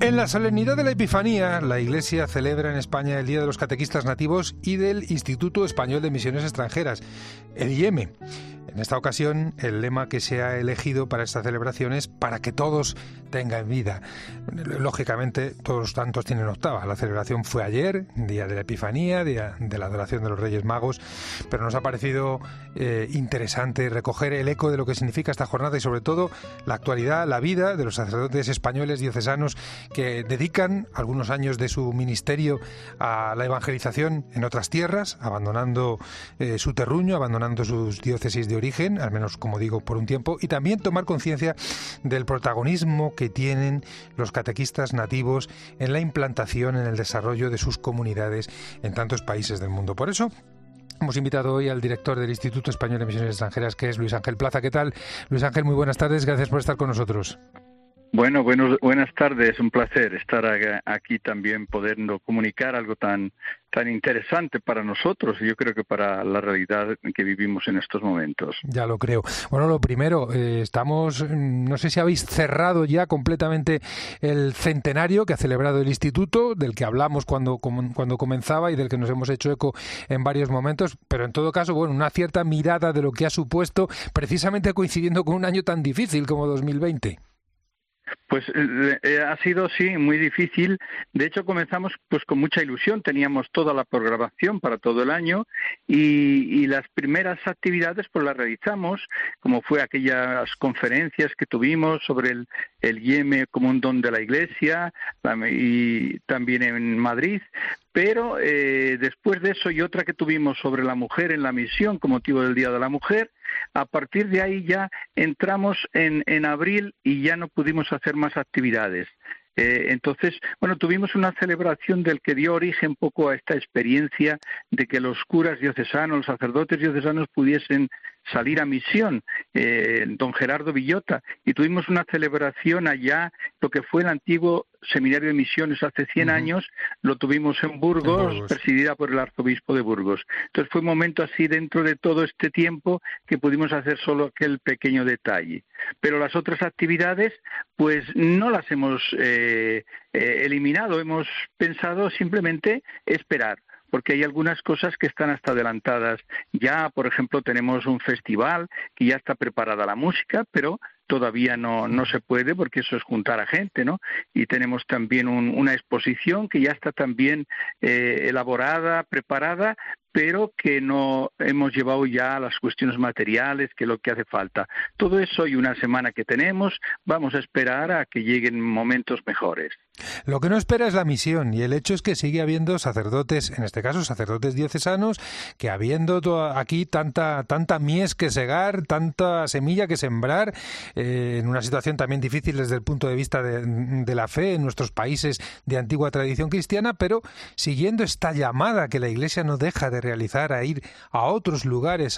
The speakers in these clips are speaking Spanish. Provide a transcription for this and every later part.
En la solemnidad de la Epifanía, la Iglesia celebra en España el Día de los Catequistas Nativos y del Instituto Español de Misiones Extranjeras, el IEME. En esta ocasión, el lema que se ha elegido para esta celebración es «Para que todos tengan vida». Lógicamente, todos los santos tienen octava. La celebración fue ayer, Día de la Epifanía, Día de la Adoración de los Reyes Magos, pero nos ha parecido interesante recoger el eco de lo que significa esta jornada y, sobre todo, la actualidad, la vida de los sacerdotes españoles diocesanos que dedican algunos años de su ministerio a la evangelización en otras tierras, abandonando su terruño, abandonando sus diócesis de origen, al menos, como digo, por un tiempo, y también tomar conciencia del protagonismo que tienen los catequistas nativos en la implantación, en el desarrollo de sus comunidades en tantos países del mundo. Por eso hemos invitado hoy al director del Instituto Español de Misiones Extranjeras, que es Luis Ángel Plaza. ¿Qué tal? Luis Ángel, muy buenas tardes, gracias por estar con nosotros. Buenas tardes, un placer estar aquí también, podendo comunicar algo tan interesante para nosotros y yo creo que para la realidad en que vivimos en estos momentos. Ya lo creo. Bueno, lo primero, no sé si habéis cerrado ya completamente el centenario que ha celebrado el Instituto, del que hablamos cuando comenzaba y del que nos hemos hecho eco en varios momentos, pero en todo caso, bueno, una cierta mirada de lo que ha supuesto, precisamente coincidiendo con un año tan difícil como 2020. Pues ha sido, sí, muy difícil. De hecho, comenzamos pues con mucha ilusión. Teníamos toda la programación para todo el año y las primeras actividades pues las realizamos, como fue aquellas conferencias que tuvimos sobre el IEME como un don de la Iglesia y también en Madrid. Pero después de eso y otra que tuvimos sobre la mujer en la misión con motivo del Día de la Mujer, a partir de ahí ya entramos en abril y ya no pudimos hacer más actividades. Entonces, bueno, tuvimos una celebración del que dio origen un poco a esta experiencia de que los curas diocesanos, los sacerdotes diocesanos pudiesen salir a misión, don Gerardo Villota, y tuvimos una celebración allá, lo que fue el antiguo Seminario de Misiones hace 100 años, lo tuvimos en Burgos, presidida por el arzobispo de Burgos. Entonces fue un momento así dentro de todo este tiempo que pudimos hacer solo aquel pequeño detalle. Pero las otras actividades, pues no las hemos eliminado, hemos pensado simplemente esperar, porque hay algunas cosas que están hasta adelantadas. Ya, por ejemplo, tenemos un festival que ya está preparada la música, pero todavía no se puede porque eso es juntar a gente, ¿no? Y tenemos también una exposición que ya está también elaborada, preparada, pero que no hemos llevado ya a las cuestiones materiales, que es lo que hace falta. Todo eso y una semana que tenemos, vamos a esperar a que lleguen momentos mejores. Lo que no espera es la misión, y el hecho es que sigue habiendo sacerdotes, en este caso sacerdotes diocesanos, que habiendo aquí tanta mies que segar, tanta semilla que sembrar, en una situación también difícil desde el punto de vista de la fe en nuestros países de antigua tradición cristiana, pero siguiendo esta llamada que la Iglesia no deja de realizar a ir a otros lugares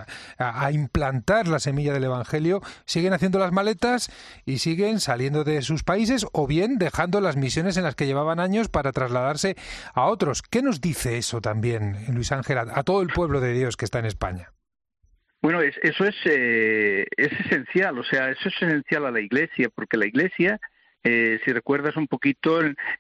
a implantar la semilla del Evangelio, siguen haciendo las maletas y siguen saliendo de sus países o bien dejando las misiones en las que llevaban años para trasladarse a otros. ¿Qué nos dice eso también, Luis Ángel, a todo el pueblo de Dios que está en España? Bueno, eso es esencial, o sea, eso es esencial a la Iglesia, porque la Iglesia, si recuerdas un poquito,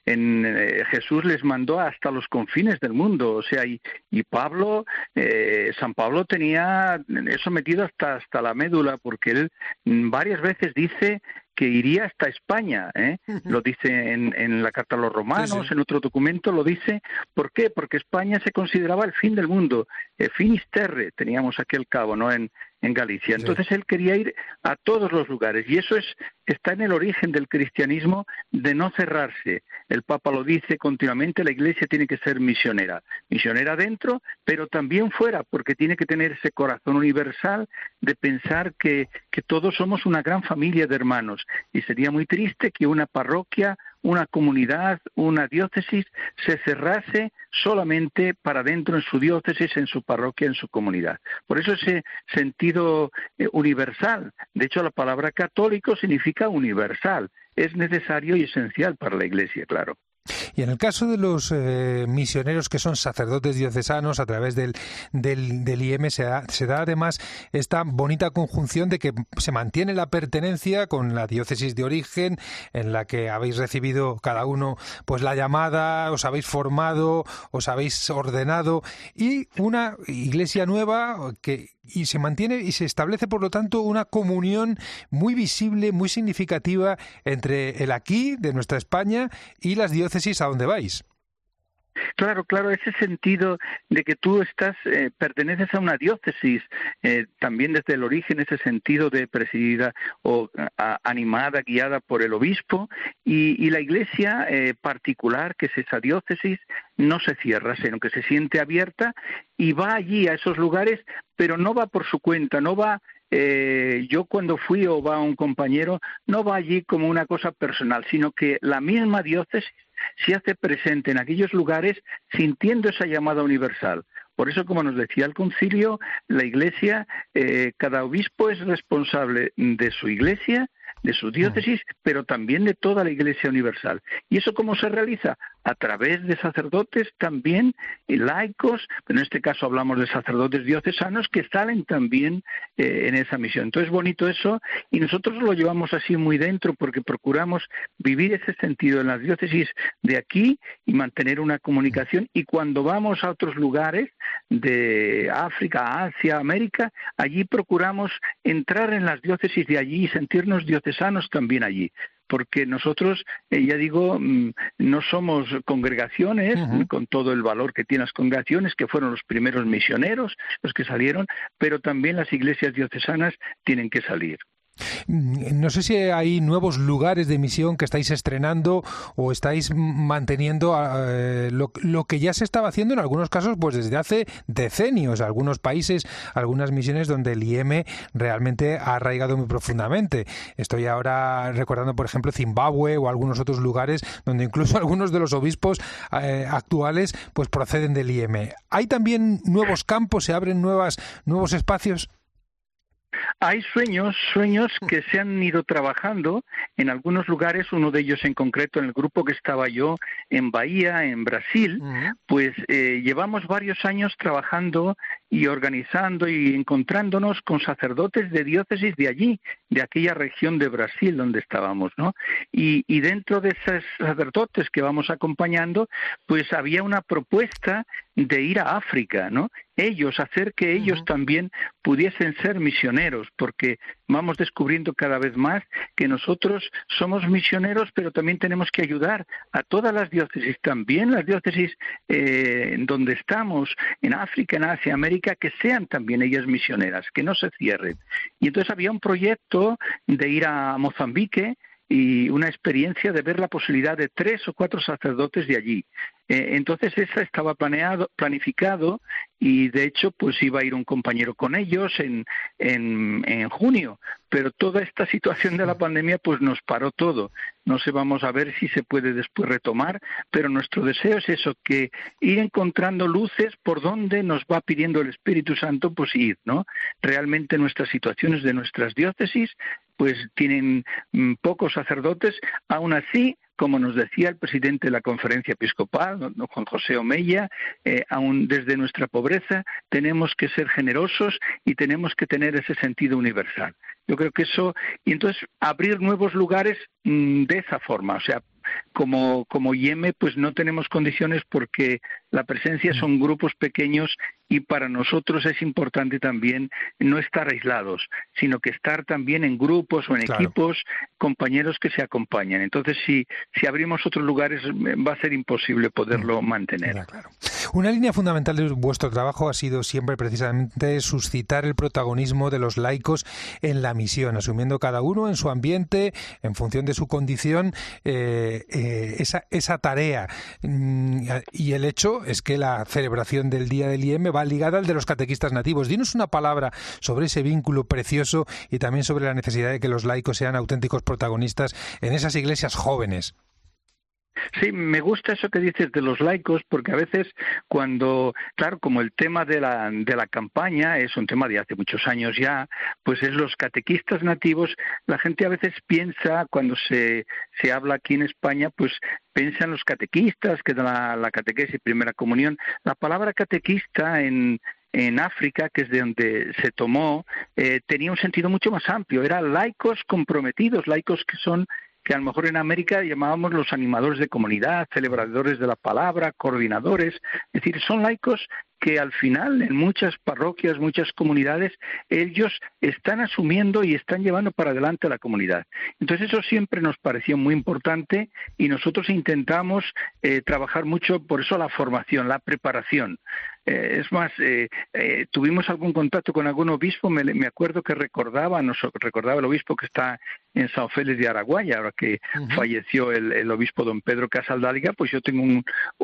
Jesús les mandó hasta los confines del mundo, o sea, y Pablo, San Pablo tenía eso metido hasta la médula, porque él varias veces dice que iría hasta España, lo dice en la carta a los romanos, sí. En otro documento lo dice. ¿Por qué? Porque España se consideraba el fin del mundo, finis terre, teníamos aquel cabo, ¿no?, en Galicia. Entonces él quería ir a todos los lugares y eso está en el origen del cristianismo, de no cerrarse. El Papa lo dice continuamente, la Iglesia tiene que ser misionera dentro, pero también fuera, porque tiene que tener ese corazón universal de pensar que todos somos una gran familia de hermanos y sería muy triste que una parroquia, una comunidad, una diócesis se cerrase solamente para dentro en su diócesis, en su parroquia, en su comunidad. Por eso ese sentido universal. De hecho, la palabra católico significa universal. Es necesario y esencial para la Iglesia, claro. Y en el caso de los misioneros que son sacerdotes diocesanos, a través del IEM se da además esta bonita conjunción de que se mantiene la pertenencia con la diócesis de origen, en la que habéis recibido cada uno pues la llamada, os habéis formado, os habéis ordenado, y una iglesia nueva y se mantiene y se establece, por lo tanto, una comunión muy visible, muy significativa entre el aquí de nuestra España y las diócesis a donde vais. Claro, ese sentido de que tú perteneces a una diócesis, también desde el origen, ese sentido de presidida o animada, guiada por el obispo, y la iglesia particular, que es esa diócesis, no se cierra, sino que se siente abierta y va allí a esos lugares, pero no va por su cuenta, no va... yo cuando fui, o va un compañero, no va allí como una cosa personal, sino que la misma diócesis se hace presente en aquellos lugares sintiendo esa llamada universal. Por eso, como nos decía el concilio, la Iglesia, cada obispo es responsable de su Iglesia, de su diócesis, pero también de toda la Iglesia universal. ¿Y eso cómo se realiza? A través de sacerdotes también, laicos, pero en este caso hablamos de sacerdotes diocesanos que salen también en esa misión. Entonces, bonito eso, y nosotros lo llevamos así muy dentro porque procuramos vivir ese sentido en las diócesis de aquí y mantener una comunicación, y cuando vamos a otros lugares de África, Asia, América, allí procuramos entrar en las diócesis de allí y sentirnos diocesanos también allí. Porque nosotros, ya digo, no somos congregaciones, con todo el valor que tienen las congregaciones, que fueron los primeros misioneros, los que salieron, pero también las iglesias diocesanas tienen que salir. No sé si hay nuevos lugares de misión que estáis estrenando o estáis manteniendo lo que ya se estaba haciendo en algunos casos pues desde hace decenios, algunos países, algunas misiones donde el IEM realmente ha arraigado muy profundamente. Estoy ahora recordando, por ejemplo, Zimbabue o algunos otros lugares donde incluso algunos de los obispos actuales pues proceden del IEM. ¿Hay también nuevos campos, se abren nuevos espacios? Hay sueños que se han ido trabajando en algunos lugares, uno de ellos en concreto en el grupo que estaba yo en Bahía, en Brasil, pues llevamos varios años trabajando y organizando y encontrándonos con sacerdotes de diócesis de allí, de aquella región de Brasil donde estábamos, ¿no? Y dentro de esos sacerdotes que vamos acompañando, pues había una propuesta de ir a África, ¿no? Hacer que ellos también pudiesen ser misioneros, porque vamos descubriendo cada vez más que nosotros somos misioneros, pero también tenemos que ayudar a todas las diócesis, también las diócesis donde estamos, en África, en Asia, América, que sean también ellas misioneras, que no se cierren. Y entonces había un proyecto de ir a Mozambique, y una experiencia de ver la posibilidad de 3 o 4 sacerdotes de allí. Entonces esa estaba planificado, y de hecho pues iba a ir un compañero con ellos en junio, pero toda esta situación de la pandemia pues nos paró todo. No sé, vamos a ver si se puede después retomar, pero nuestro deseo es eso, que ir encontrando luces por donde nos va pidiendo el Espíritu Santo pues ir, ¿no? Realmente nuestras situaciones de nuestras diócesis pues tienen pocos sacerdotes, aún así, como nos decía el presidente de la Conferencia Episcopal, don Juan José Omeya, aún desde nuestra pobreza tenemos que ser generosos y tenemos que tener ese sentido universal. Yo creo que eso, y entonces abrir nuevos lugares de esa forma, o sea, como IEM pues no tenemos condiciones porque la presencia son grupos pequeños, y para nosotros es importante también no estar aislados, sino que estar también en grupos o en equipos, compañeros que se acompañan. Entonces, si abrimos otros lugares va a ser imposible poderlo mantener. Claro. Una línea fundamental de vuestro trabajo ha sido siempre precisamente suscitar el protagonismo de los laicos en la misión, asumiendo cada uno en su ambiente, en función de su condición, esa tarea. Y el hecho es que la celebración del Día del IEM va ligada al de los catequistas nativos. Dinos una palabra sobre ese vínculo precioso y también sobre la necesidad de que los laicos sean auténticos protagonistas en esas iglesias jóvenes. Sí, me gusta eso que dices de los laicos, porque a veces cuando, claro, como el tema de la campaña es un tema de hace muchos años ya, pues es los catequistas nativos, la gente a veces piensa, cuando se habla aquí en España, pues piensa en los catequistas, que dan la catequesis, primera comunión. La palabra catequista en África, que es de donde se tomó, tenía un sentido mucho más amplio. Eran laicos comprometidos, laicos que a lo mejor en América llamábamos los animadores de comunidad, celebradores de la palabra, coordinadores. Es decir, son laicos que al final en muchas parroquias, muchas comunidades, ellos están asumiendo y están llevando para adelante a la comunidad. Entonces eso siempre nos pareció muy importante y nosotros intentamos trabajar mucho por eso la formación, la preparación. Es más, tuvimos algún contacto con algún obispo, me acuerdo que recordaba el obispo que está en San Félix de Araguaya, ahora que falleció el obispo don Pedro Casaldáliga, pues yo tengo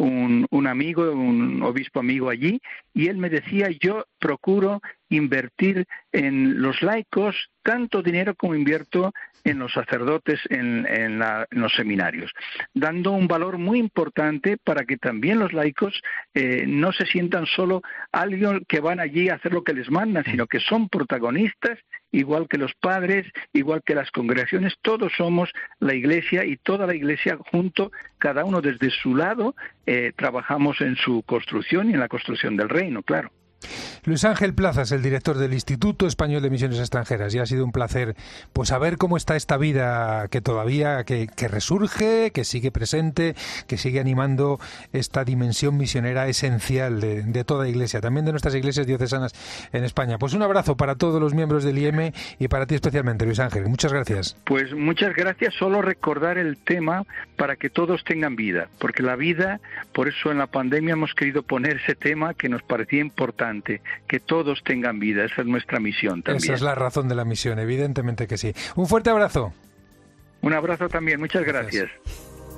un amigo, un obispo amigo allí, y él me decía, yo procuro invertir en los laicos tanto dinero como invierto en los sacerdotes en los seminarios, dando un valor muy importante para que también los laicos no se sientan solo alguien que van allí a hacer lo que les mandan, sino que son protagonistas, igual que los padres, igual que las congregaciones. Todos somos la Iglesia y toda la Iglesia junto, cada uno desde su lado, trabajamos en su construcción y en la construcción del reino, claro. Luis Ángel Plazas, el director del Instituto Español de Misiones Extranjeras, y ha sido un placer pues saber cómo está esta vida que todavía que resurge, que sigue presente, que sigue animando esta dimensión misionera esencial de toda Iglesia, también de nuestras iglesias diocesanas en España. Pues un abrazo para todos los miembros del IEM y para ti especialmente, Luis Ángel. Muchas gracias. Pues muchas gracias. Solo recordar el tema para que todos tengan vida, porque la vida, por eso en la pandemia hemos querido poner ese tema que nos parecía importante, que todos tengan vida. Esa es nuestra misión también. Esa es la razón de la misión, evidentemente que sí. Un fuerte abrazo. Un abrazo también, muchas gracias.